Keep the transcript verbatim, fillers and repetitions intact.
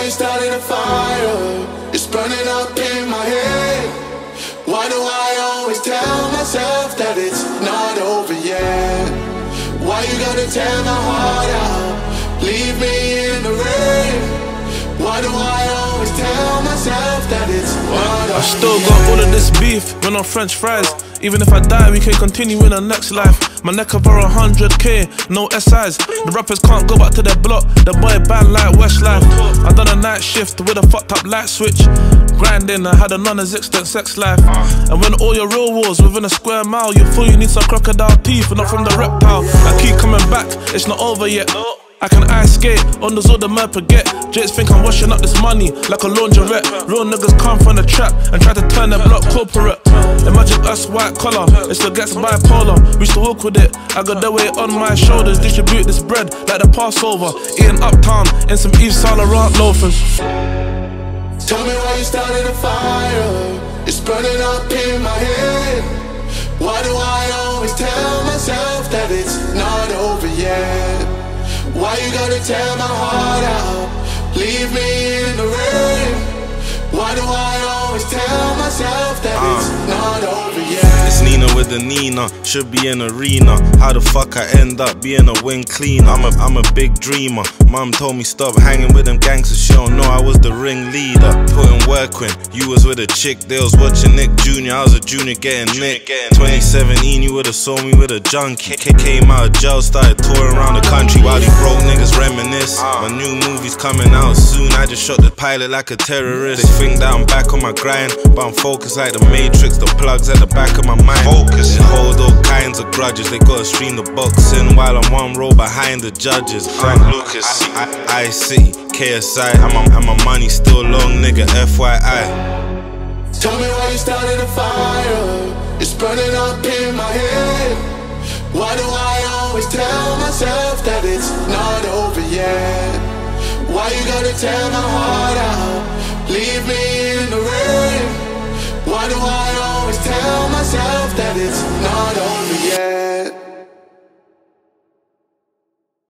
you started a fire? It's burning up in my head. Why do I always tell myself that it's not over yet? Why you gotta tear my heart out, leave me in the rain? Why do I always tell myself that it's not over I still yet? got all of this beef, when on French fries. Even if I die, we can continue in the next life. My neck over a hundred K, no S Is. The rappers can't go back to their block, the boy band like Westlife. I done a night shift with a fucked up light switch. Grinding, I had a non-existent sex life. And when all your real wars within a square mile, you feel you need some crocodile teeth and not from the reptile. I keep coming back, it's not over yet. I can ice skate, on the all the merp get. Jakes think I'm washing up this money like a laundrette. Real niggas come from the trap and try to turn their block corporate. Imagine us white collar, it still gets bipolar. We still walk with it, I got the weight on my shoulders. Distribute this bread like the Passover. Eating uptown in some Yves Saint Laurent loafers. Tell me why you started a fire. It's burning up in my head. Why do I always tell myself that it's not over yet? Why you gotta tear my heart out, leave me in the rain? Why do I always tell myself that uh, it's not over yet? It's Nina with the Nina, should be an arena. How the fuck I end up being a wing cleaner? I'm a, I'm a big dreamer. Mom told me stop hanging with them gangsters, she don't know I was the ringleader. Putting work when you was with a chick, they was watching Nick Junior I was a junior getting Nick. twenty seventeen, you would've saw me with a junkie. Came out of jail, started touring around the country while these broke niggas reminisce. My new movie's coming out soon, I just shot the pilot like a terrorist. They think that I'm back on my grind, but I'm focused like the Matrix, the plugs at the back of my mind. Focus. They hold all kinds of grudges, they gotta stream the boxing while I'm one row behind the judges. Frank Lucas, I City, K S I, I'm a, I'm a money still long nigga, F Y I. Tell me why you started a fire. It's burning up in my head. Why do I always tell myself that it's not over yet? Why you gotta tear my heart out, leave me in the rain? Why do I always tell myself that it's not over?